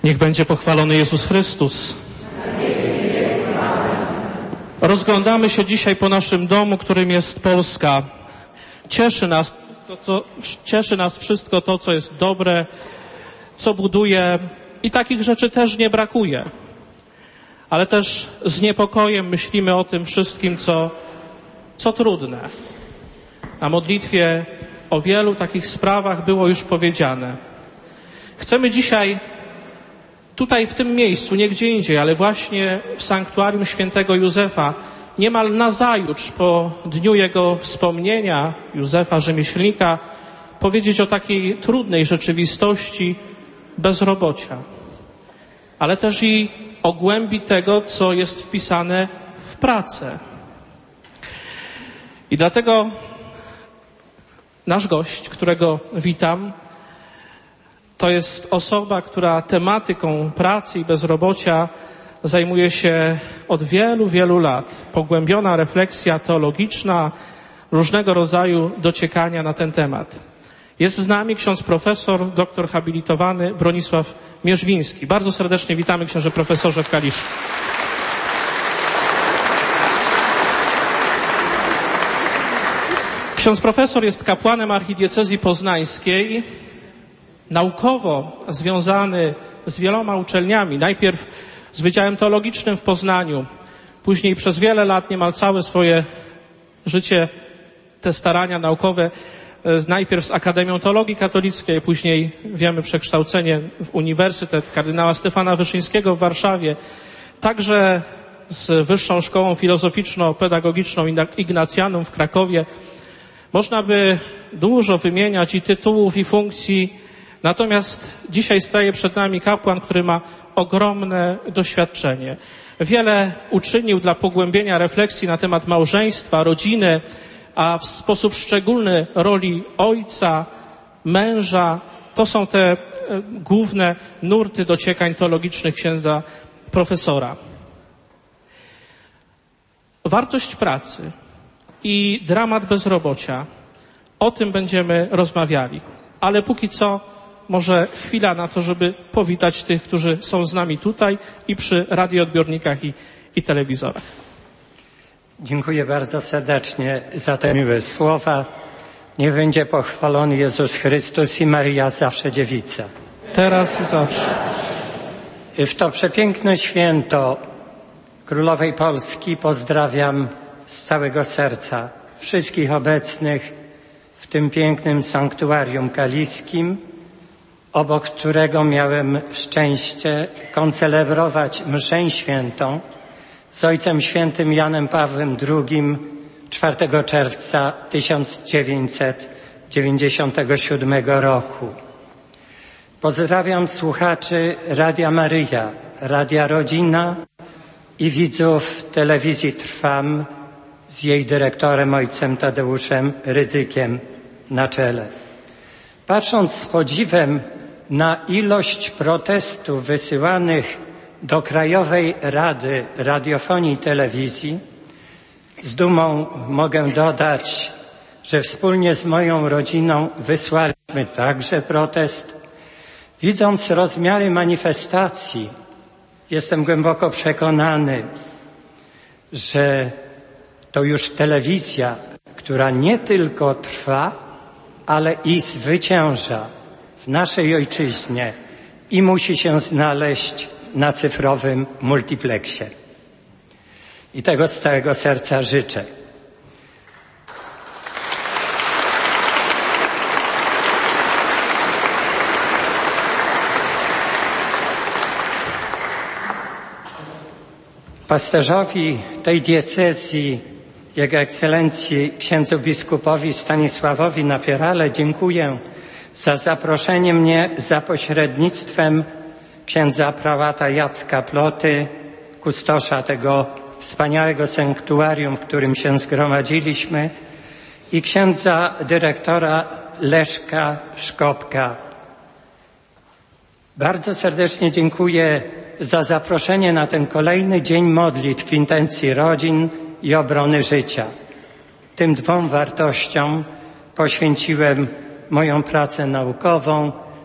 Niech będzie pochwalony Jezus Chrystus. Rozglądamy się dzisiaj po naszym domu, którym jest Polska. Cieszy nas wszystko to, co jest dobre, co buduje i takich rzeczy też nie brakuje. Ale też z niepokojem myślimy o tym wszystkim, co trudne. Na modlitwie o wielu takich sprawach było już powiedziane. Chcemy dzisiaj tutaj w tym miejscu, nie gdzie indziej, ale właśnie w sanktuarium świętego Józefa, niemal nazajutrz po dniu jego wspomnienia, Józefa Rzemieślnika, powiedzieć o takiej trudnej rzeczywistości bezrobocia, ale też i o głębi tego, co jest wpisane w pracę. I dlatego nasz gość, którego witam, to jest osoba, która tematyką pracy i bezrobocia zajmuje się od wielu, wielu lat. Pogłębiona refleksja teologiczna, różnego rodzaju dociekania na ten temat. Jest z nami ksiądz profesor, doktor habilitowany Bronisław Mierzwiński. Bardzo serdecznie witamy, księże profesorze, w Kaliszu. Ksiądz profesor jest kapłanem archidiecezji poznańskiej, naukowo związany z wieloma uczelniami. Najpierw z Wydziałem Teologicznym w Poznaniu, później przez wiele lat, niemal całe swoje życie, te starania naukowe, najpierw z Akademią Teologii Katolickiej, później wiemy przekształcenie w Uniwersytet kardynała Stefana Wyszyńskiego w Warszawie, także z Wyższą Szkołą Filozoficzno-Pedagogiczną Ignacjanum w Krakowie. Można by dużo wymieniać i tytułów, i funkcji, natomiast dzisiaj staje przed nami kapłan, który ma ogromne doświadczenie. Wiele uczynił dla pogłębienia refleksji na temat małżeństwa, rodziny, a w sposób szczególny roli ojca, męża. To są te główne nurty dociekań teologicznych księdza profesora. Wartość pracy i dramat bezrobocia. O tym będziemy rozmawiali. Ale póki co może chwila na to, żeby powitać tych, którzy są z nami tutaj i przy radioodbiornikach i telewizorach. Dziękuję bardzo serdecznie za te miłe słowa. Niech będzie pochwalony Jezus Chrystus i Maryja zawsze dziewica. Teraz i zawsze. W to przepiękne święto Królowej Polski pozdrawiam z całego serca wszystkich obecnych w tym pięknym sanktuarium kaliskim, obok którego miałem szczęście koncelebrować mszę świętą z Ojcem Świętym Janem Pawłem II 4 czerwca 1997 roku. Pozdrawiam słuchaczy Radia Maryja, Radia Rodzina i widzów telewizji Trwam z jej dyrektorem ojcem Tadeuszem Rydzykiem na czele. Patrząc z podziwem na ilość protestów wysyłanych do Krajowej Rady Radiofonii i Telewizji, z dumą mogę dodać, że wspólnie z moją rodziną wysłaliśmy także protest. Widząc rozmiary manifestacji, jestem głęboko przekonany, że to już telewizja, która nie tylko trwa, ale i zwycięża w naszej ojczyźnie i musi się znaleźć na cyfrowym multiplexie. I tego z całego serca życzę. Pasterzowi tej diecezji, Jego Ekscelencji księdzu biskupowi Stanisławowi Napierale dziękuję za zaproszenie mnie za pośrednictwem księdza prałata Jacka Ploty, kustosza tego wspaniałego sanktuarium, w którym się zgromadziliśmy, i księdza dyrektora Leszka Szkopka. Bardzo serdecznie dziękuję za zaproszenie na ten kolejny dzień modlitw w intencji rodzin i obrony życia. Tym dwom wartościom poświęciłem moją pracę naukową,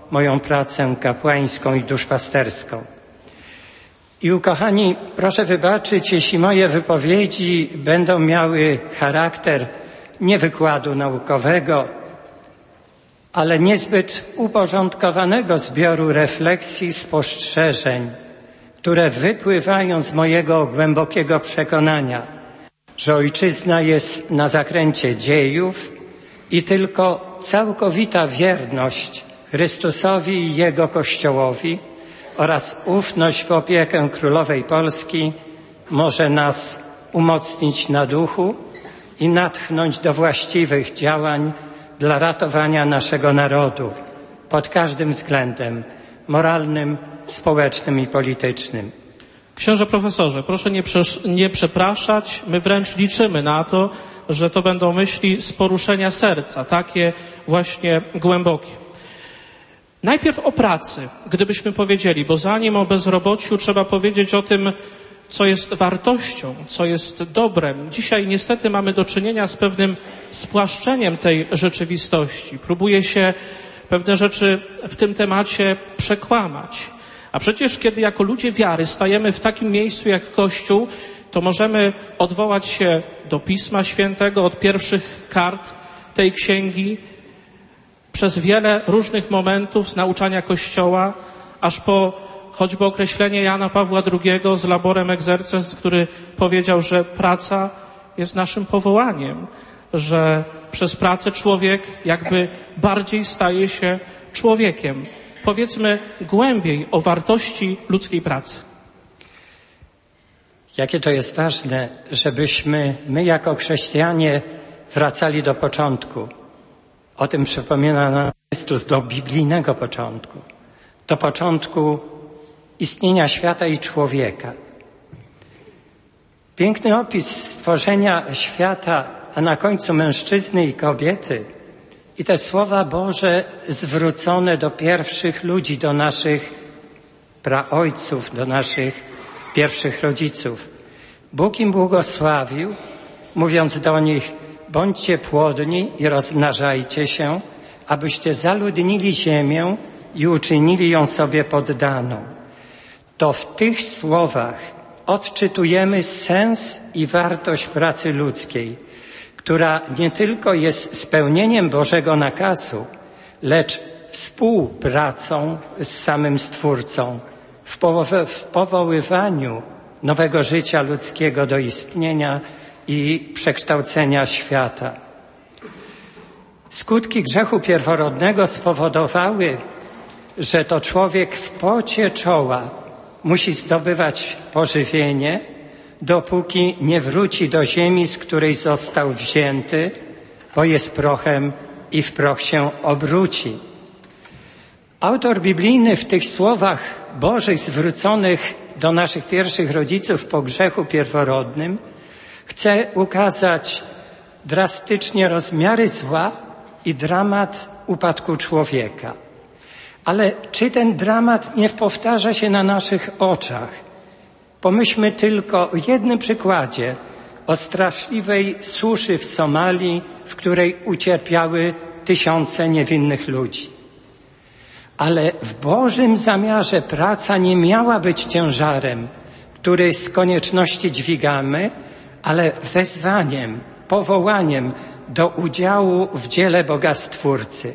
moją pracę kapłańską i duszpasterską. I ukochani, proszę wybaczyć, jeśli moje wypowiedzi będą miały charakter nie wykładu naukowego, ale niezbyt uporządkowanego zbioru refleksji, spostrzeżeń, które wypływają z mojego głębokiego przekonania, że ojczyzna jest na zakręcie dziejów i tylko całkowita wierność Chrystusowi i Jego Kościołowi oraz ufność w opiekę Królowej Polski może nas umocnić na duchu i natchnąć do właściwych działań dla ratowania naszego narodu pod każdym względem moralnym, społecznym i politycznym. Książę profesorze, proszę nie przepraszać, my wręcz liczymy na to, że to będą myśli z poruszenia serca, takie właśnie głębokie. Najpierw o pracy, gdybyśmy powiedzieli, bo zanim o bezrobociu trzeba powiedzieć o tym, co jest wartością, co jest dobrem. Dzisiaj niestety mamy do czynienia z pewnym spłaszczeniem tej rzeczywistości. Próbuje się pewne rzeczy w tym temacie przekłamać. A przecież kiedy jako ludzie wiary stajemy w takim miejscu jak Kościół, to możemy odwołać się do Pisma Świętego, od pierwszych kart tej księgi, przez wiele różnych momentów z nauczania Kościoła, aż po choćby określenie Jana Pawła II z Laborem Exerces, który powiedział, że praca jest naszym powołaniem, że przez pracę człowiek jakby bardziej staje się człowiekiem. Powiedzmy głębiej o wartości ludzkiej pracy. Jakie to jest ważne, żebyśmy my jako chrześcijanie wracali do początku. O tym przypomina nam Chrystus, do biblijnego początku, do początku istnienia świata i człowieka. Piękny opis stworzenia świata, a na końcu mężczyzny i kobiety i te słowa Boże zwrócone do pierwszych ludzi, do naszych praojców, do naszych pierwszych rodziców. Bóg im błogosławił, mówiąc do nich: bądźcie płodni i rozmnażajcie się, abyście zaludnili ziemię i uczynili ją sobie poddaną. To w tych słowach odczytujemy sens i wartość pracy ludzkiej, która nie tylko jest spełnieniem Bożego nakazu, lecz współpracą z samym Stwórcą w powoływaniu nowego życia ludzkiego do istnienia i przekształcenia świata. Skutki grzechu pierworodnego spowodowały, że to człowiek w pocie czoła musi zdobywać pożywienie, dopóki nie wróci do ziemi, z której został wzięty, bo jest prochem i w proch się obróci. Autor biblijny w tych słowach Bożych zwróconych do naszych pierwszych rodziców po grzechu pierworodnym chce ukazać drastycznie rozmiary zła i dramat upadku człowieka. Ale czy ten dramat nie powtarza się na naszych oczach? Pomyślmy tylko o jednym przykładzie, o straszliwej suszy w Somalii, w której ucierpiały tysiące niewinnych ludzi. Ale w Bożym zamiarze praca nie miała być ciężarem, który z konieczności dźwigamy, ale wezwaniem, powołaniem do udziału w dziele Boga Stwórcy.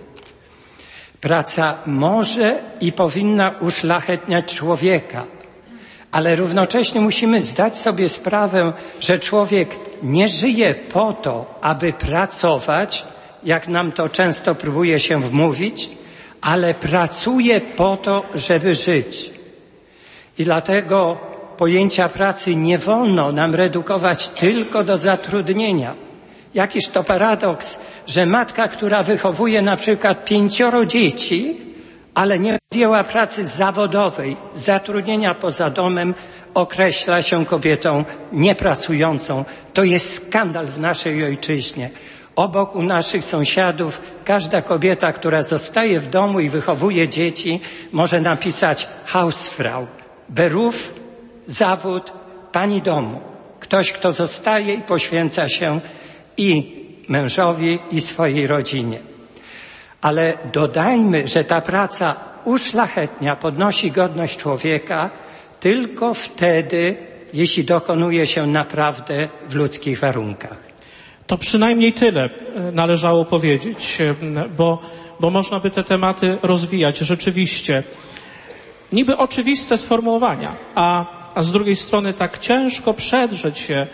Praca może i powinna uszlachetniać człowieka, ale równocześnie musimy zdać sobie sprawę, że człowiek nie żyje po to, aby pracować, jak nam to często próbuje się wmówić, ale pracuje po to, żeby żyć. I dlatego pojęcia pracy nie wolno nam redukować tylko do zatrudnienia. Jakiż to paradoks, że matka, która wychowuje na przykład 5 dzieci, ale nie podjęła pracy zawodowej, zatrudnienia poza domem, określa się kobietą niepracującą. To jest skandal w naszej ojczyźnie. Obok u naszych sąsiadów każda kobieta, która zostaje w domu i wychowuje dzieci, może napisać Hausfrau, Beruf, zawód, pani domu. Ktoś, kto zostaje i poświęca się i mężowi, i swojej rodzinie. Ale dodajmy, że ta praca uszlachetnia, podnosi godność człowieka tylko wtedy, jeśli dokonuje się naprawdę w ludzkich warunkach. To przynajmniej tyle należało powiedzieć, bo można by te tematy rozwijać. Rzeczywiście, niby oczywiste sformułowania, a z drugiej strony tak ciężko przedrzeć się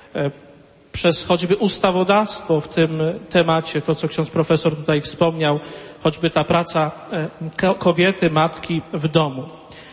przez choćby ustawodawstwo w tym temacie, to co ksiądz profesor tutaj wspomniał, choćby ta praca kobiety, matki w domu.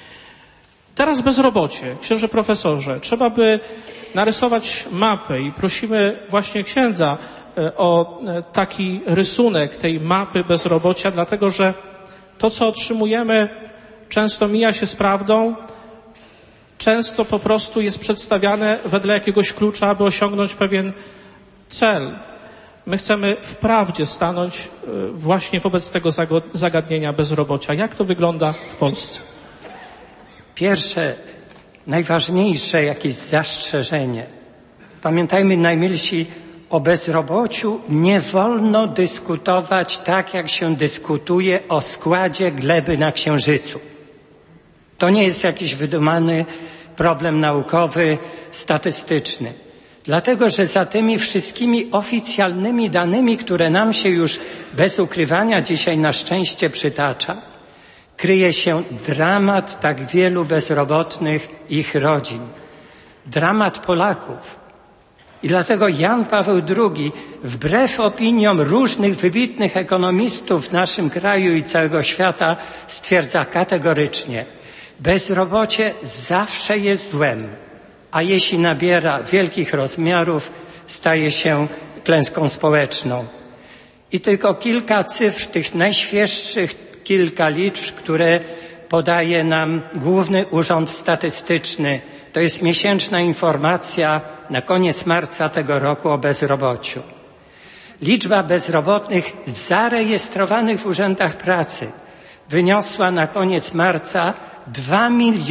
Teraz bezrobocie. Księże profesorze, trzeba by narysować mapę i prosimy właśnie księdza o taki rysunek tej mapy bezrobocia, dlatego że to, co otrzymujemy, często mija się z prawdą, często po prostu jest przedstawiane wedle jakiegoś klucza, aby osiągnąć pewien cel. My chcemy wprawdzie stanąć właśnie wobec tego zagadnienia bezrobocia. Jak to wygląda w Polsce? Pierwsze, najważniejsze jakieś zastrzeżenie. Pamiętajmy, najmilsi, o bezrobociu nie wolno dyskutować tak, jak się dyskutuje o składzie gleby na Księżycu. To nie jest jakiś wydumany problem naukowy, statystyczny. Dlatego, że za tymi wszystkimi oficjalnymi danymi, które nam się już bez ukrywania dzisiaj na szczęście przytacza, kryje się dramat tak wielu bezrobotnych i ich rodzin. Dramat Polaków. I dlatego Jan Paweł II, wbrew opiniom różnych wybitnych ekonomistów w naszym kraju i całego świata, stwierdza kategorycznie: bezrobocie zawsze jest złem, a jeśli nabiera wielkich rozmiarów, staje się klęską społeczną. I tylko kilka cyfr, tych najświeższych, kilka liczb, które podaje nam Główny Urząd Statystyczny. To jest miesięczna informacja na koniec marca tego roku o bezrobociu. Liczba bezrobotnych zarejestrowanych w urzędach pracy wyniosła na koniec marca 2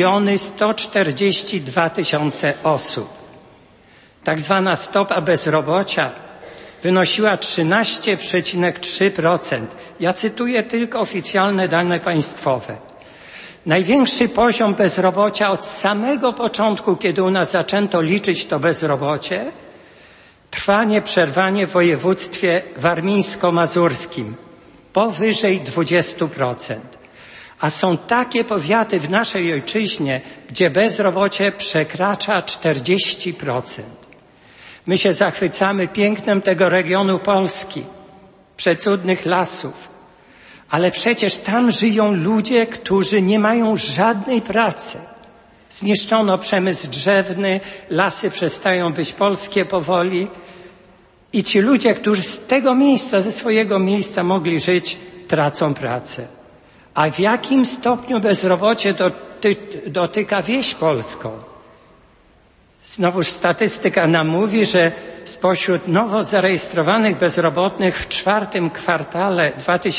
142 000 osób. Tak zwana stopa bezrobocia wynosiła 13,3%. Ja cytuję tylko oficjalne dane państwowe. Największy poziom bezrobocia od samego początku, kiedy u nas zaczęto liczyć to bezrobocie, trwa nieprzerwanie w województwie warmińsko-mazurskim, powyżej 20%. A są takie powiaty w naszej ojczyźnie, gdzie bezrobocie przekracza 40%. My się zachwycamy pięknem tego regionu Polski, przecudnych lasów, ale przecież tam żyją ludzie, którzy nie mają żadnej pracy. Zniszczono przemysł drzewny, lasy przestają być polskie powoli i ci ludzie, którzy z tego miejsca, ze swojego miejsca mogli żyć, tracą pracę. A w jakim stopniu bezrobocie dotyka wieś polską? Znowuż statystyka nam mówi, że spośród nowo zarejestrowanych bezrobotnych w czwartym kwartale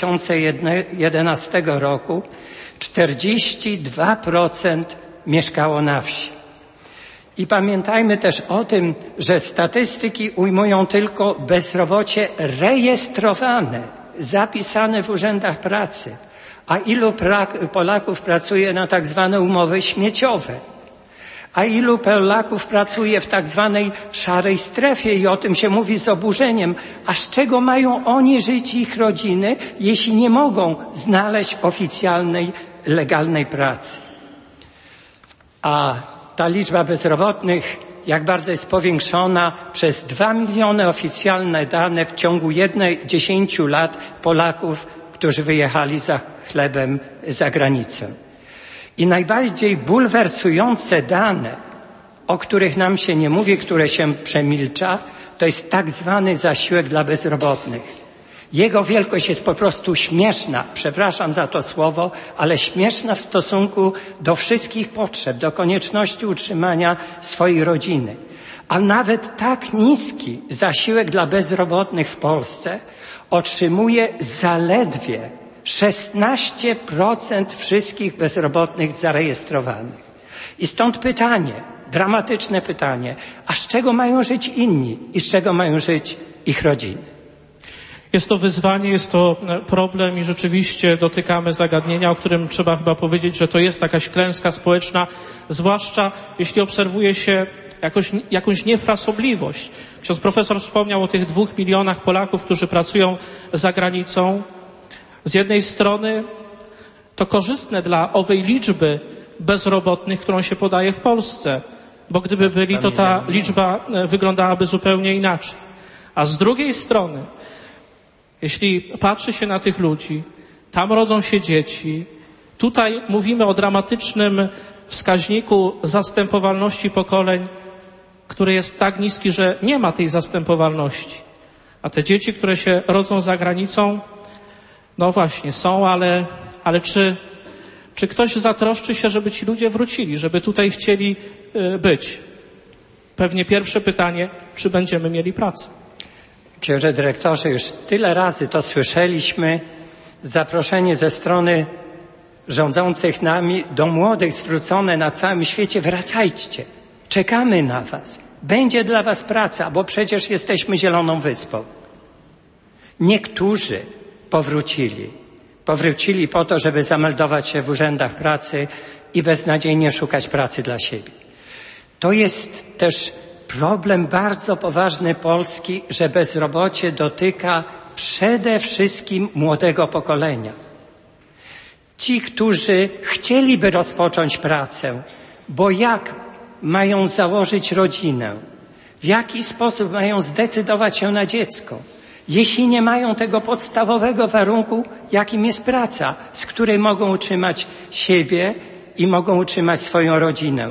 2011 roku 42% mieszkało na wsi. I pamiętajmy też o tym, że statystyki ujmują tylko bezrobocie rejestrowane, zapisane w urzędach pracy. A ilu Polaków pracuje na tak zwane umowy śmieciowe? A ilu Polaków pracuje w tak zwanej szarej strefie i o tym się mówi z oburzeniem. A z czego mają oni żyć i ich rodziny, jeśli nie mogą znaleźć oficjalnej, legalnej pracy? A ta liczba bezrobotnych, jak bardzo jest powiększona przez 2 miliony oficjalne dane w ciągu 10 lat Polaków, którzy wyjechali za chlebem za granicę. I najbardziej bulwersujące dane, o których nam się nie mówi, które się przemilcza, to jest tak zwany zasiłek dla bezrobotnych. Jego wielkość jest po prostu śmieszna, przepraszam za to słowo, ale śmieszna w stosunku do wszystkich potrzeb, do konieczności utrzymania swojej rodziny. A nawet tak niski zasiłek dla bezrobotnych w Polsce otrzymuje zaledwie 16% wszystkich bezrobotnych zarejestrowanych. I stąd pytanie, dramatyczne pytanie, a z czego mają żyć inni i z czego mają żyć ich rodziny? Jest to wyzwanie, jest to problem i rzeczywiście dotykamy zagadnienia, o którym trzeba chyba powiedzieć, że to jest jakaś klęska społeczna, zwłaszcza jeśli obserwuje się jakąś niefrasobliwość. Ksiądz profesor wspomniał o tych 2 milionach Polaków, którzy pracują za granicą. Z jednej strony to korzystne dla owej liczby bezrobotnych, którą się podaje w Polsce, bo gdyby byli, to ta liczba wyglądałaby zupełnie inaczej. A z drugiej strony, jeśli patrzy się na tych ludzi, tam rodzą się dzieci, tutaj mówimy o dramatycznym wskaźniku zastępowalności pokoleń, który jest tak niski, że nie ma tej zastępowalności. A te dzieci, które się rodzą za granicą, no właśnie, są, ale czy ktoś zatroszczy się, żeby ci ludzie wrócili, żeby tutaj chcieli być? Pewnie pierwsze pytanie, czy będziemy mieli pracę? Księże dyrektorze, już tyle razy to słyszeliśmy, zaproszenie ze strony rządzących nami do młodych zwrócone na całym świecie: wracajcie, czekamy na was, będzie dla was praca, bo przecież jesteśmy zieloną wyspą. Niektórzy powrócili po to, żeby zameldować się w urzędach pracy i beznadziejnie szukać pracy dla siebie. To jest też problem bardzo poważny Polski, że bezrobocie dotyka przede wszystkim młodego pokolenia. Ci, którzy chcieliby rozpocząć pracę, bo jak mają założyć rodzinę, w jaki sposób mają zdecydować się na dziecko, jeśli nie mają tego podstawowego warunku, jakim jest praca, z której mogą utrzymać siebie i mogą utrzymać swoją rodzinę.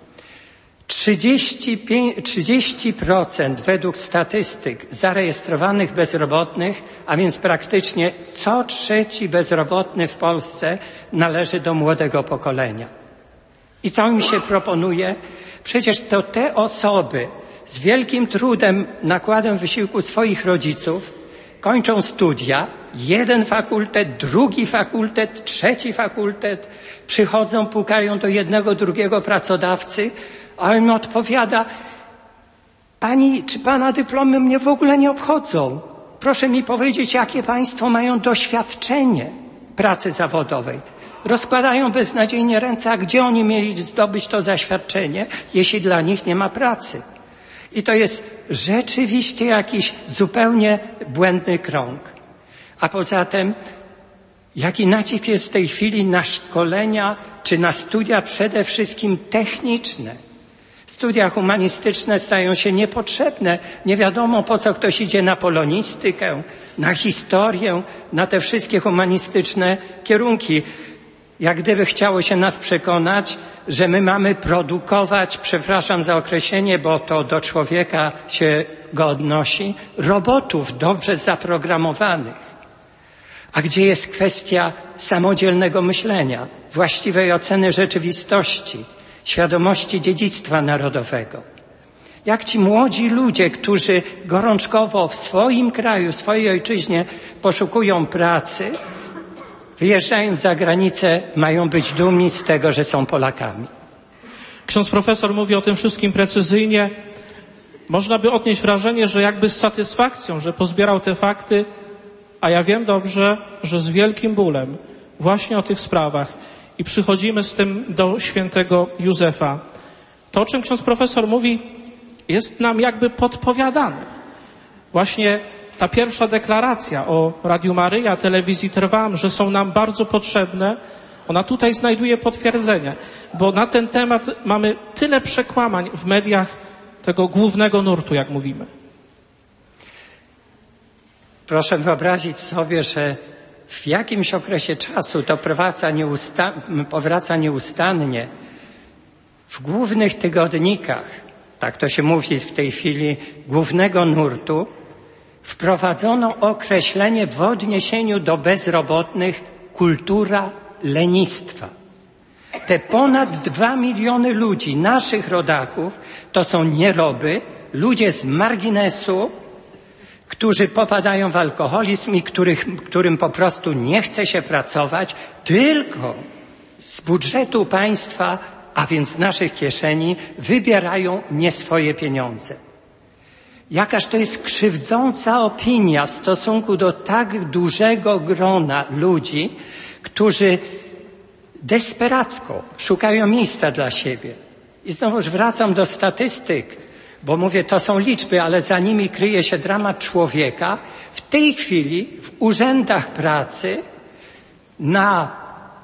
30% według statystyk zarejestrowanych bezrobotnych, a więc praktycznie co 3. bezrobotny w Polsce należy do młodego pokolenia. I co mi się proponuje? Przecież to te osoby z wielkim trudem, nakładem wysiłku swoich rodziców kończą studia, jeden fakultet, drugi fakultet, trzeci fakultet, przychodzą, pukają do jednego, drugiego pracodawcy, a on odpowiada: pani czy pana dyplomy mnie w ogóle nie obchodzą. Proszę mi powiedzieć, jakie państwo mają doświadczenie pracy zawodowej. Rozkładają beznadziejnie ręce, a gdzie oni mieli zdobyć to zaświadczenie, jeśli dla nich nie ma pracy? I to jest rzeczywiście jakiś zupełnie błędny krąg. A poza tym, jaki nacisk jest w tej chwili na szkolenia czy na studia przede wszystkim techniczne. Studia humanistyczne stają się niepotrzebne. Nie wiadomo, po co ktoś idzie na polonistykę, na historię, na te wszystkie humanistyczne kierunki. Jak gdyby chciało się nas przekonać, że my mamy produkować, przepraszam za określenie, bo to do człowieka się go odnosi, robotów dobrze zaprogramowanych. A gdzie jest kwestia samodzielnego myślenia, właściwej oceny rzeczywistości, świadomości dziedzictwa narodowego? Jak ci młodzi ludzie, którzy gorączkowo w swoim kraju, w swojej ojczyźnie poszukują pracy, wyjeżdżając za granicę, mają być dumni z tego, że są Polakami? Ksiądz profesor mówi o tym wszystkim precyzyjnie. Można by odnieść wrażenie, że jakby z satysfakcją, że pozbierał te fakty, a ja wiem dobrze, że z wielkim bólem właśnie o tych sprawach i przychodzimy z tym do świętego Józefa. To, o czym ksiądz profesor mówi, jest nam jakby podpowiadane. Właśnie ta pierwsza deklaracja o Radiu Maryja, telewizji Trwam, że są nam bardzo potrzebne, ona tutaj znajduje potwierdzenie, bo na ten temat mamy tyle przekłamań w mediach tego głównego nurtu, jak mówimy. Proszę wyobrazić sobie, że w jakimś okresie czasu to powraca nieustannie w głównych tygodnikach, tak to się mówi w tej chwili, głównego nurtu, wprowadzono określenie w odniesieniu do bezrobotnych: kultura lenistwa. Te ponad 2 miliony ludzi, naszych rodaków, to są nieroby, ludzie z marginesu, którzy popadają w alkoholizm i którym po prostu nie chce się pracować, tylko z budżetu państwa, a więc z naszych kieszeni, wybierają nie swoje pieniądze. Jakaż to jest krzywdząca opinia w stosunku do tak dużego grona ludzi, którzy desperacko szukają miejsca dla siebie. I znowuż wracam do statystyk, bo mówię, to są liczby, ale za nimi kryje się dramat człowieka. W tej chwili w urzędach pracy na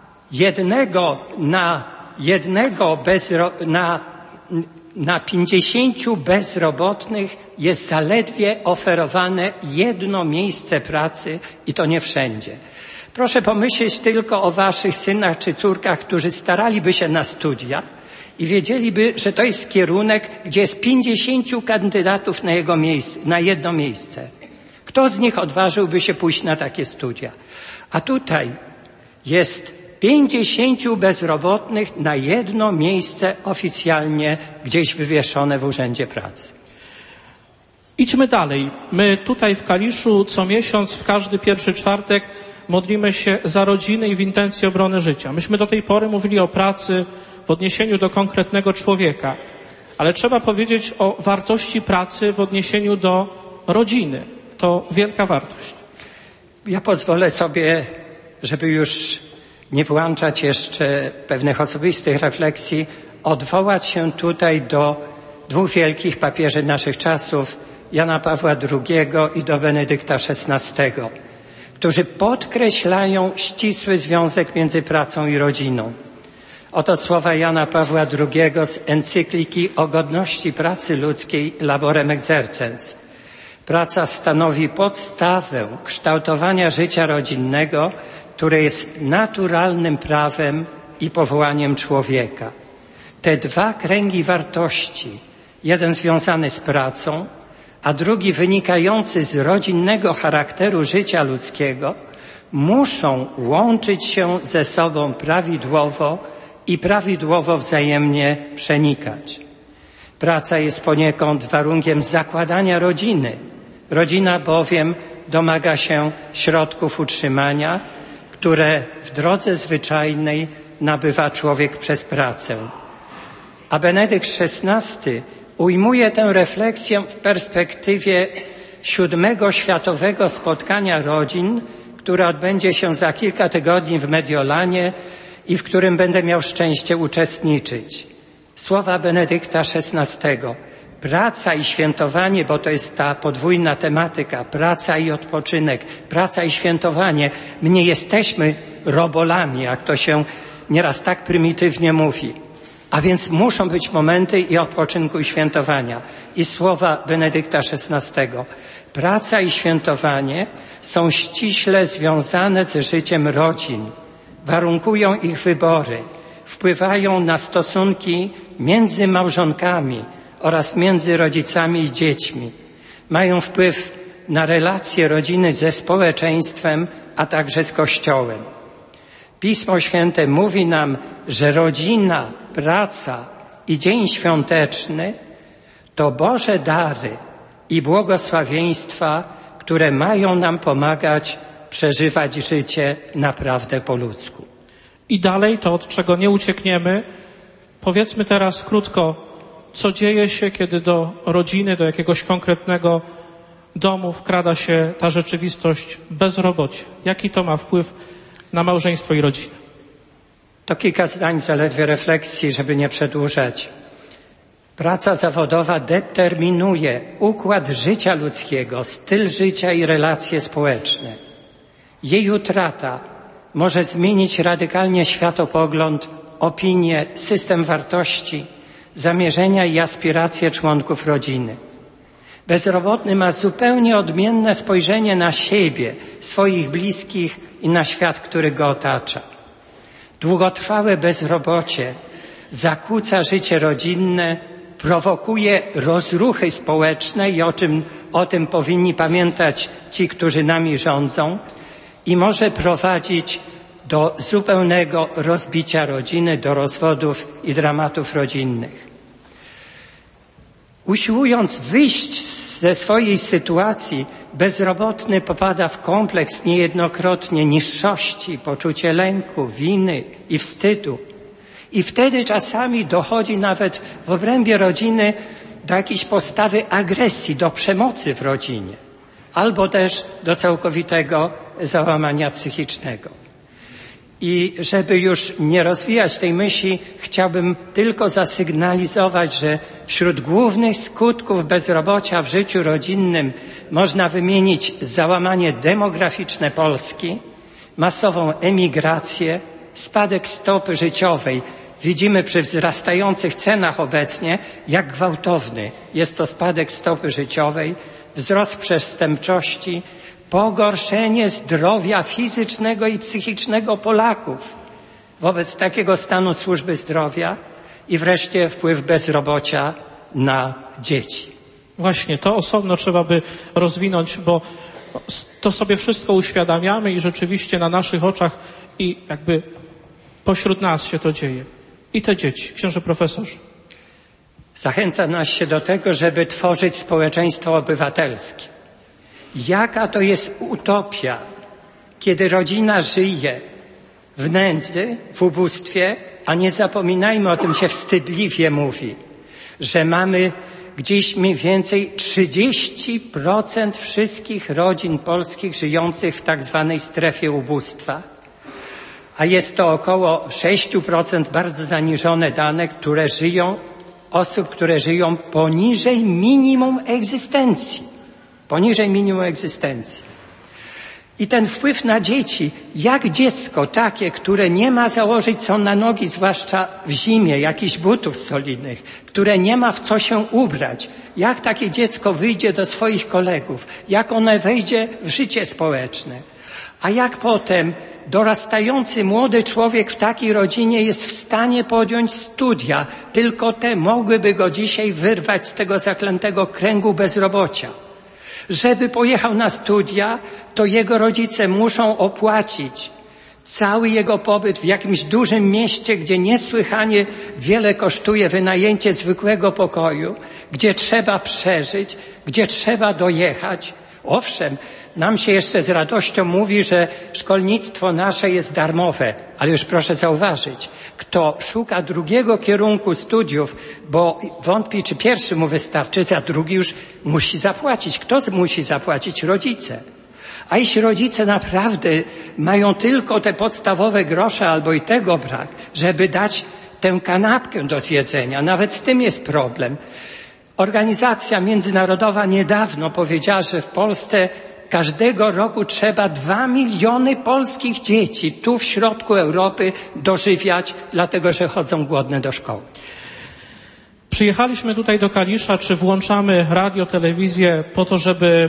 50 bezrobotnych jest zaledwie oferowane jedno miejsce pracy i to nie wszędzie. Proszę pomyśleć tylko o waszych synach czy córkach, którzy staraliby się na studia i wiedzieliby, że to jest kierunek, gdzie jest 50 kandydatów na jedno miejsce. Kto z nich odważyłby się pójść na takie studia? A tutaj jest 50 bezrobotnych na jedno miejsce oficjalnie gdzieś wywieszone w Urzędzie Pracy. Idźmy dalej. My tutaj w Kaliszu co miesiąc, w każdy pierwszy czwartek modlimy się za rodziny i w intencji obrony życia. Myśmy do tej pory mówili o pracy w odniesieniu do konkretnego człowieka, ale trzeba powiedzieć o wartości pracy w odniesieniu do rodziny. To wielka wartość. Ja pozwolę sobie, żeby już nie włączać jeszcze pewnych osobistych refleksji, odwołać się tutaj do dwóch wielkich papieży naszych czasów, Jana Pawła II i do Benedykta XVI, którzy podkreślają ścisły związek między pracą i rodziną. Oto słowa Jana Pawła II z encykliki o godności pracy ludzkiej Laborem Exercens. Praca stanowi podstawę kształtowania życia rodzinnego, które jest naturalnym prawem i powołaniem człowieka. Te dwa kręgi wartości, jeden związany z pracą, a drugi wynikający z rodzinnego charakteru życia ludzkiego, muszą łączyć się ze sobą prawidłowo wzajemnie przenikać. Praca jest poniekąd warunkiem zakładania rodziny. Rodzina bowiem domaga się środków utrzymania, które w drodze zwyczajnej nabywa człowiek przez pracę. A Benedykt XVI ujmuje tę refleksję w perspektywie 7. Światowego Spotkania Rodzin, które odbędzie się za kilka tygodni w Mediolanie i w którym będę miał szczęście uczestniczyć. Słowa Benedykta XVI. Praca i świętowanie, bo to jest ta podwójna tematyka, praca i odpoczynek, praca i świętowanie. My nie jesteśmy robolami, jak to się nieraz tak prymitywnie mówi. A więc muszą być momenty i odpoczynku i świętowania. I słowa Benedykta XVI. Praca i świętowanie są ściśle związane ze życiem rodzin. Warunkują ich wybory, wpływają na stosunki między małżonkami oraz między rodzicami i dziećmi. Mają wpływ na relacje rodziny ze społeczeństwem, a także z Kościołem. Pismo Święte mówi nam, że rodzina, praca i dzień świąteczny to Boże dary i błogosławieństwa, które mają nam pomagać przeżywać życie naprawdę po ludzku. I dalej to, od czego nie uciekniemy, powiedzmy teraz krótko, co dzieje się, kiedy do rodziny, do jakiegoś konkretnego domu wkrada się ta rzeczywistość bezrobocia. Jaki to ma wpływ na małżeństwo i rodzinę? To kilka zdań zaledwie refleksji, żeby nie przedłużać. Praca zawodowa determinuje układ życia ludzkiego, styl życia i relacje społeczne. Jej utrata może zmienić radykalnie światopogląd, opinię, system wartości, zamierzenia i aspiracje członków rodziny. Bezrobotny ma zupełnie odmienne spojrzenie na siebie, swoich bliskich i na świat, który go otacza. Długotrwałe bezrobocie zakłóca życie rodzinne, prowokuje rozruchy społeczne i o tym powinni pamiętać ci, którzy nami rządzą, i może prowadzić do zupełnego rozbicia rodziny, do rozwodów i dramatów rodzinnych. Usiłując wyjść ze swojej sytuacji, bezrobotny popada w kompleks niejednokrotnie niższości, poczucie lęku, winy i wstydu. I wtedy czasami dochodzi nawet w obrębie rodziny do jakiejś postawy agresji, do przemocy w rodzinie, albo też do całkowitego załamania psychicznego. I żeby już nie rozwijać tej myśli, chciałbym tylko zasygnalizować, że wśród głównych skutków bezrobocia w życiu rodzinnym można wymienić załamanie demograficzne Polski, masową emigrację, spadek stopy życiowej. Widzimy przy wzrastających cenach obecnie, jak gwałtowny jest to spadek stopy życiowej, wzrost przestępczości, pogorszenie zdrowia fizycznego i psychicznego Polaków wobec takiego stanu służby zdrowia i wreszcie wpływ bezrobocia na dzieci. Właśnie, to osobno trzeba by rozwinąć, bo to sobie wszystko uświadamiamy i rzeczywiście na naszych oczach i jakby pośród nas się to dzieje. I te dzieci. Książę profesorze. Zachęca nas się do tego, żeby tworzyć społeczeństwo obywatelskie. Jaka to jest utopia, kiedy rodzina żyje w nędzy, w ubóstwie, a nie zapominajmy, o tym się wstydliwie mówi, że mamy gdzieś mniej więcej 30% wszystkich rodzin polskich żyjących w tak zwanej strefie ubóstwa, a jest to około 6% bardzo zaniżone dane, osób, które żyją poniżej minimum egzystencji. Poniżej minimum egzystencji. I ten wpływ na dzieci, jak dziecko takie, które nie ma założyć co na nogi, zwłaszcza w zimie, jakichś butów solidnych, które nie ma w co się ubrać, jak takie dziecko wyjdzie do swoich kolegów, jak ono wejdzie w życie społeczne, a jak potem dorastający młody człowiek w takiej rodzinie jest w stanie podjąć studia, tylko te mogłyby go dzisiaj wyrwać z tego zaklętego kręgu bezrobocia. Żeby pojechał na studia, to jego rodzice muszą opłacić cały jego pobyt w jakimś dużym mieście, gdzie niesłychanie wiele kosztuje wynajęcie zwykłego pokoju, gdzie trzeba przeżyć, gdzie trzeba dojechać. Owszem, nam się jeszcze z radością mówi, że szkolnictwo nasze jest darmowe, ale już proszę zauważyć, kto szuka drugiego kierunku studiów, bo wątpi, czy pierwszy mu wystarczy, za drugi już musi zapłacić. Kto musi zapłacić? Rodzice. A jeśli rodzice naprawdę mają tylko te podstawowe grosze albo i tego brak, żeby dać tę kanapkę do zjedzenia, nawet z tym jest problem. Organizacja międzynarodowa niedawno powiedziała, że w Polsce każdego roku trzeba 2 miliony polskich dzieci tu w środku Europy dożywiać, dlatego że chodzą głodne do szkoły. Przyjechaliśmy tutaj do Kalisza, czy włączamy radio, telewizję po to, żeby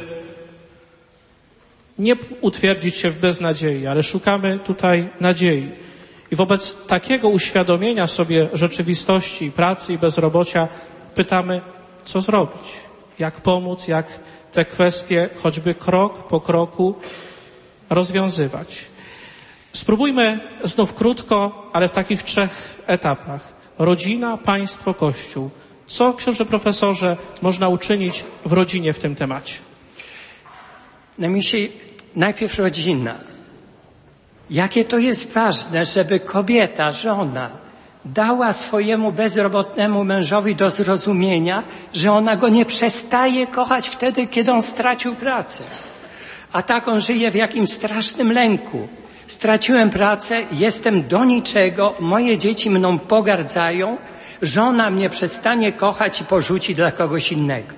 nie utwierdzić się w beznadziei, ale szukamy tutaj nadziei. I wobec takiego uświadomienia sobie rzeczywistości pracy i bezrobocia pytamy, co zrobić, jak pomóc, jak te kwestie choćby krok po kroku rozwiązywać. Spróbujmy znów krótko, ale w takich 3 etapach. Rodzina, państwo, Kościół. Co, książę profesorze, można uczynić w rodzinie w tym temacie? Na myśli najpierw rodzina. Jakie to jest ważne, żeby kobieta, żona dała swojemu bezrobotnemu mężowi do zrozumienia, że ona go nie przestaje kochać wtedy, kiedy on stracił pracę. A tak on żyje w jakimś strasznym lęku. Straciłem pracę, jestem do niczego, moje dzieci mną pogardzają, żona mnie przestanie kochać i porzuci dla kogoś innego.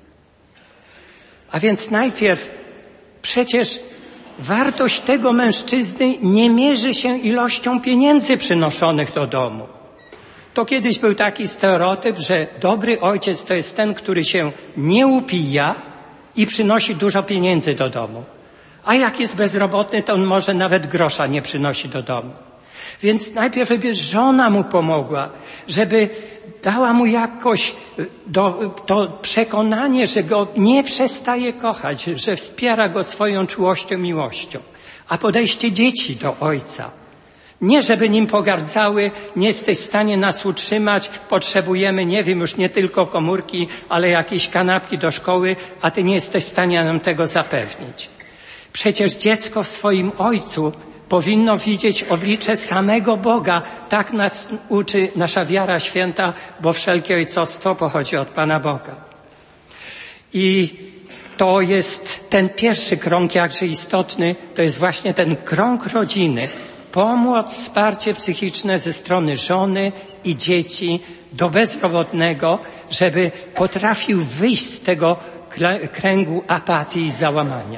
A więc najpierw przecież wartość tego mężczyzny nie mierzy się ilością pieniędzy przynoszonych do domu. To kiedyś był taki stereotyp, że dobry ojciec to jest ten, który się nie upija i przynosi dużo pieniędzy do domu. A jak jest bezrobotny, to on może nawet grosza nie przynosi do domu. Więc najpierw żeby żona mu pomogła, żeby dała mu jakoś to przekonanie, że go nie przestaje kochać, że wspiera go swoją czułością, miłością. A podejście dzieci do ojca. Nie żeby nim pogardzały, nie jesteś w stanie nas utrzymać, potrzebujemy, nie wiem, już nie tylko komórki, ale jakieś kanapki do szkoły, a ty nie jesteś w stanie nam tego zapewnić. Przecież dziecko w swoim ojcu powinno widzieć oblicze samego Boga. Tak nas uczy nasza wiara święta, bo wszelkie ojcostwo pochodzi od Pana Boga. I to jest ten pierwszy krąg, jakże istotny, to jest właśnie ten krąg rodziny. Pomoc, wsparcie psychiczne ze strony żony i dzieci do bezrobotnego, żeby potrafił wyjść z tego kręgu apatii i załamania.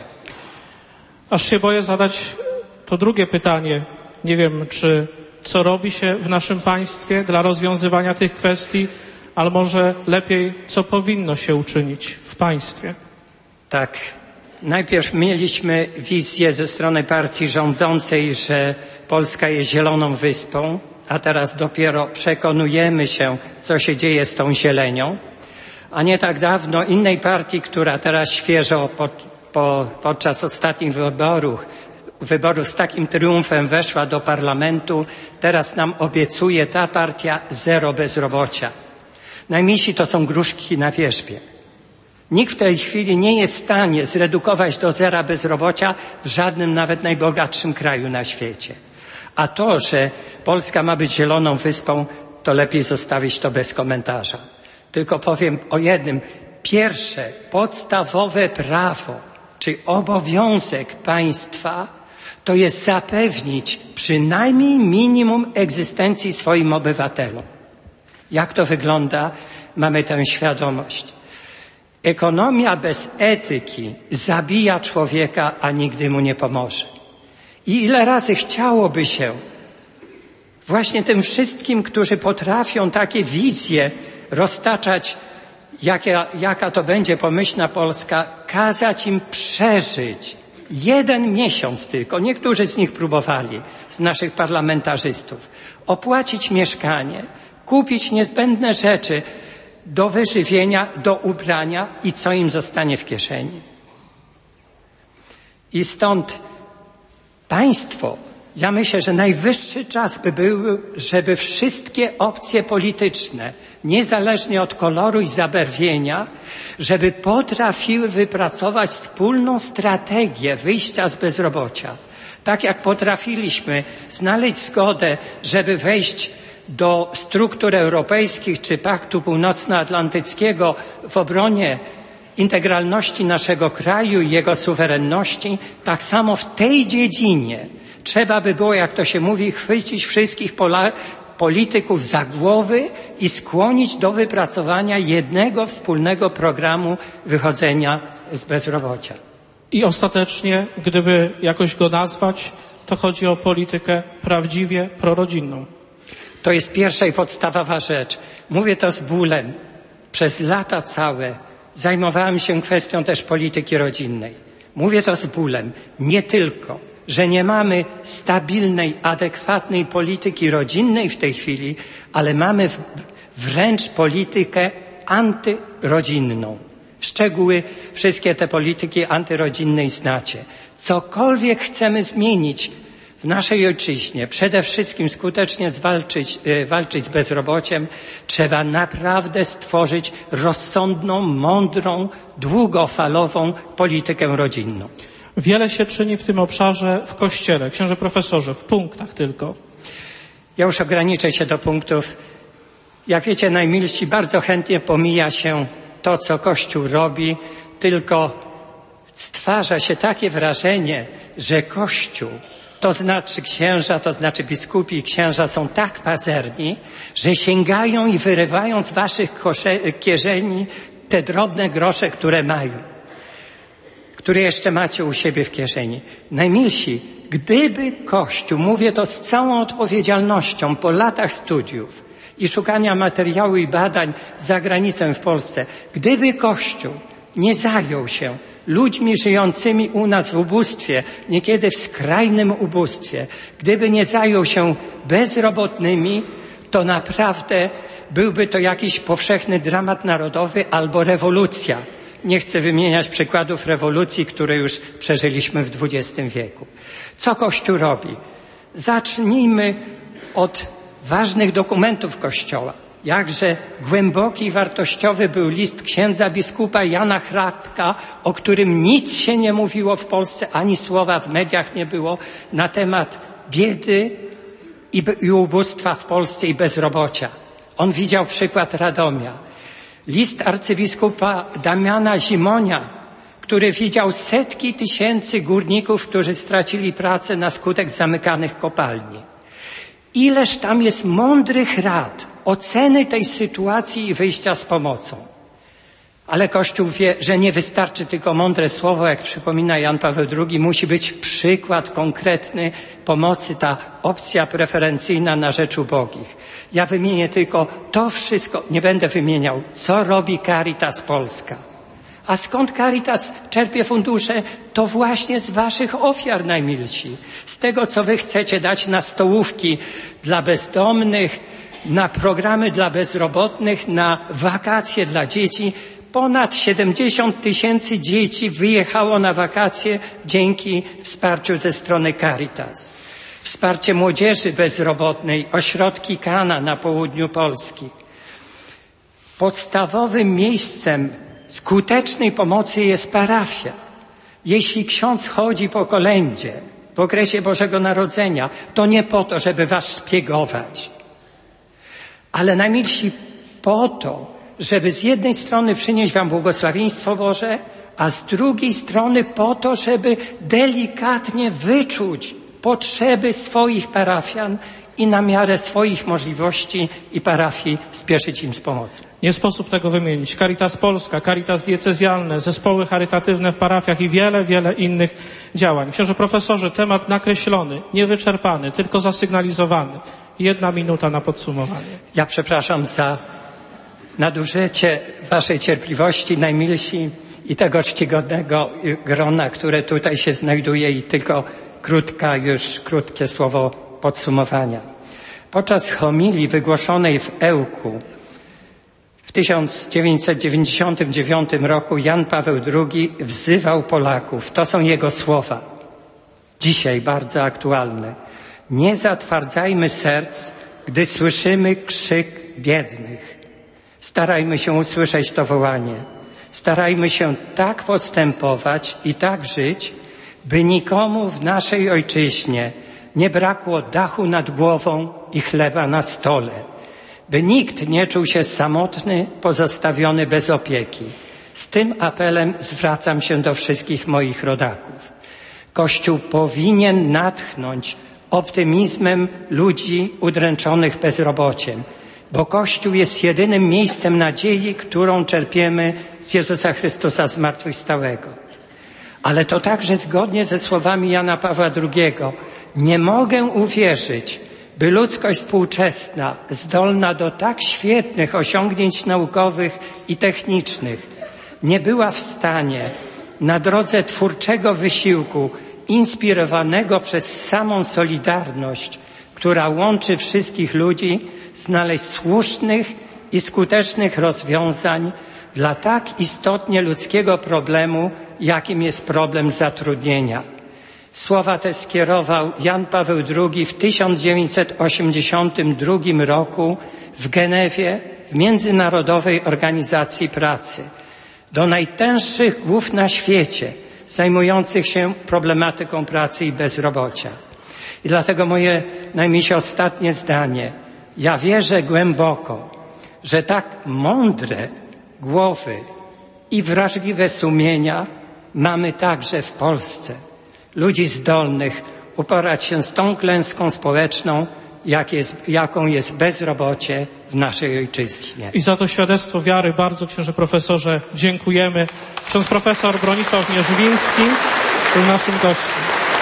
Aż się boję zadać to drugie pytanie. Nie wiem, co robi się w naszym państwie dla rozwiązywania tych kwestii, ale może lepiej, co powinno się uczynić w państwie. Tak. Najpierw mieliśmy wizję ze strony partii rządzącej, że Polska jest zieloną wyspą, a teraz dopiero przekonujemy się, co się dzieje z tą zielenią. A nie tak dawno innej partii, która teraz świeżo podczas ostatnich wyborów z takim triumfem weszła do parlamentu, teraz nam obiecuje ta partia zero bezrobocia. Najmniejsi to są gruszki na wierzbie. Nikt w tej chwili nie jest w stanie zredukować do zera bezrobocia w żadnym, nawet najbogatszym kraju na świecie. A to, że Polska ma być zieloną wyspą, to lepiej zostawić to bez komentarza. Tylko powiem o jednym. Pierwsze, podstawowe prawo, czy obowiązek państwa, to jest zapewnić przynajmniej minimum egzystencji swoim obywatelom. Jak to wygląda? Mamy tę świadomość. Ekonomia bez etyki zabija człowieka, a nigdy mu nie pomoże. I ile razy chciałoby się właśnie tym wszystkim, którzy potrafią takie wizje roztaczać, jaka to będzie pomyślna Polska, kazać im przeżyć 1 miesiąc tylko. Niektórzy z nich próbowali, z naszych parlamentarzystów, opłacić mieszkanie, kupić niezbędne rzeczy do wyżywienia, do ubrania i co im zostanie w kieszeni. I stąd państwo, ja myślę, że najwyższy czas by był, żeby wszystkie opcje polityczne, niezależnie od koloru i zabarwienia, żeby potrafiły wypracować wspólną strategię wyjścia z bezrobocia. Tak jak potrafiliśmy znaleźć zgodę, żeby wejść do struktur europejskich czy Paktu Północnoatlantyckiego w obronie integralności naszego kraju i jego suwerenności, tak samo w tej dziedzinie trzeba by było, jak to się mówi, chwycić wszystkich polityków za głowy i skłonić do wypracowania jednego wspólnego programu wychodzenia z bezrobocia. I ostatecznie, gdyby jakoś go nazwać, to chodzi o politykę prawdziwie prorodzinną. To jest pierwsza i podstawowa rzecz. Mówię to z bólem. Przez lata całe zajmowałem się kwestią też polityki rodzinnej. Mówię to z bólem. Nie tylko, że nie mamy stabilnej, adekwatnej polityki rodzinnej w tej chwili, ale mamy wręcz politykę antyrodzinną. Szczegóły wszystkie te polityki antyrodzinnej znacie. Cokolwiek chcemy zmienić w naszej ojczyźnie, przede wszystkim skutecznie walczyć z bezrobociem, trzeba naprawdę stworzyć rozsądną, mądrą, długofalową politykę rodzinną. Wiele się czyni w tym obszarze w Kościele. Księże profesorze, w punktach tylko. Ja już ograniczę się do punktów. Jak wiecie, najmilsi, bardzo chętnie pomija się to, co Kościół robi, tylko stwarza się takie wrażenie, że Kościół, to znaczy księża, to znaczy biskupi i księża są tak pazerni, że sięgają i wyrywają z waszych kieszeni te drobne grosze, które mają, które jeszcze macie u siebie w kieszeni. Najmilsi, gdyby Kościół, mówię to z całą odpowiedzialnością po latach studiów i szukania materiału i badań za granicą w Polsce, gdyby Kościół nie zajął się ludźmi żyjącymi u nas w ubóstwie, niekiedy w skrajnym ubóstwie, gdyby nie zajął się bezrobotnymi, to naprawdę byłby to jakiś powszechny dramat narodowy albo rewolucja. Nie chcę wymieniać przykładów rewolucji, które już przeżyliśmy w XX wieku. Co Kościół robi? Zacznijmy od ważnych dokumentów Kościoła. Jakże głęboki i wartościowy był list księdza biskupa Jana Hrabka, o którym nic się nie mówiło w Polsce, ani słowa w mediach nie było na temat biedy i ubóstwa w Polsce i bezrobocia. On widział przykład Radomia. List arcybiskupa Damiana Zimonia, który widział setki tysięcy górników, którzy stracili pracę na skutek zamykanych kopalni. Ileż tam jest mądrych rad, oceny tej sytuacji i wyjścia z pomocą. Ale Kościół wie, że nie wystarczy tylko mądre słowo, jak przypomina Jan Paweł II, musi być przykład konkretny pomocy, ta opcja preferencyjna na rzecz ubogich. Ja wymienię tylko to wszystko, nie będę wymieniał, co robi Caritas Polska. A skąd Caritas czerpie fundusze? To właśnie z waszych ofiar, najmilsi. Z tego, co wy chcecie dać na stołówki dla bezdomnych, na programy dla bezrobotnych, na wakacje dla dzieci. Ponad 70 000 dzieci wyjechało na wakacje dzięki wsparciu ze strony Caritas. Wsparcie młodzieży bezrobotnej, ośrodki Kana na południu Polski. Podstawowym miejscem skutecznej pomocy jest parafia. Jeśli ksiądz chodzi po kolędzie w okresie Bożego Narodzenia, to nie po to, żeby was szpiegować, ale najmilsi po to, żeby z jednej strony przynieść wam błogosławieństwo Boże, a z drugiej strony po to, żeby delikatnie wyczuć potrzeby swoich parafian i na miarę swoich możliwości i parafii spieszyć im z pomocą. Nie sposób tego wymienić. Caritas Polska, Caritas diecezjalne, zespoły charytatywne w parafiach i wiele, wiele innych działań. Książę profesorze, temat nakreślony, niewyczerpany, tylko zasygnalizowany. 1 minuta na podsumowanie. Ja przepraszam za nadużycie waszej cierpliwości, najmilsi, i tego czcigodnego grona, które tutaj się znajduje, i tylko krótkie słowo podsumowania. Podczas homilii wygłoszonej w Ełku w 1999 roku Jan Paweł II wzywał Polaków. To są jego słowa. Dzisiaj bardzo aktualne. Nie zatwardzajmy serc, gdy słyszymy krzyk biednych. Starajmy się usłyszeć to wołanie. Starajmy się tak postępować i tak żyć, by nikomu w naszej ojczyźnie nie brakło dachu nad głową i chleba na stole, by nikt nie czuł się samotny, pozostawiony bez opieki. Z tym apelem zwracam się do wszystkich moich rodaków. Kościół powinien natchnąć optymizmem ludzi udręczonych bezrobociem, bo Kościół jest jedynym miejscem nadziei, którą czerpiemy z Jezusa Chrystusa zmartwychwstałego. Ale to także zgodnie ze słowami Jana Pawła II. Nie mogę uwierzyć, by ludzkość współczesna, zdolna do tak świetnych osiągnięć naukowych i technicznych, nie była w stanie na drodze twórczego wysiłku, inspirowanego przez samą solidarność, która łączy wszystkich ludzi, znaleźć słusznych i skutecznych rozwiązań dla tak istotnie ludzkiego problemu, jakim jest problem zatrudnienia. Słowa te skierował Jan Paweł II w 1982 roku w Genewie w Międzynarodowej Organizacji Pracy do najtęższych głów na świecie zajmujących się problematyką pracy i bezrobocia. I dlatego moje najmniejsze ostatnie zdanie. Ja wierzę głęboko, że tak mądre głowy i wrażliwe sumienia mamy także w Polsce. Ludzi zdolnych uporać się z tą klęską społeczną, jaką jest bezrobocie w naszej ojczyźnie. I za to świadectwo wiary bardzo, księże profesorze, dziękujemy. Ksiądz profesor Bronisław Mierzywiński był naszym gościem.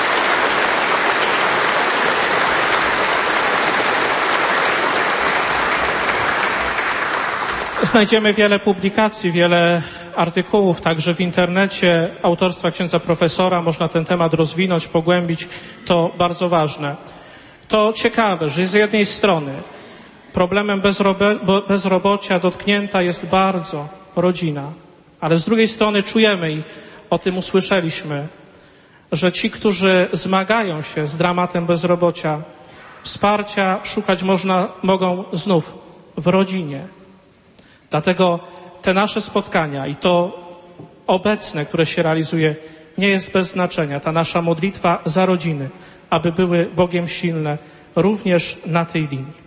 Znajdziemy wiele publikacji, wiele artykułów, także w internecie autorstwa księdza profesora. Można ten temat rozwinąć, pogłębić. To bardzo ważne. To ciekawe, że z jednej strony problemem bezrobocia dotknięta jest bardzo rodzina, ale z drugiej strony czujemy, i o tym usłyszeliśmy, że ci, którzy zmagają się z dramatem bezrobocia, wsparcia szukać mogą znów w rodzinie. Dlatego te nasze spotkania i to obecne, które się realizuje, nie jest bez znaczenia. Ta nasza modlitwa za rodziny, aby były Bogiem silne również na tej linii.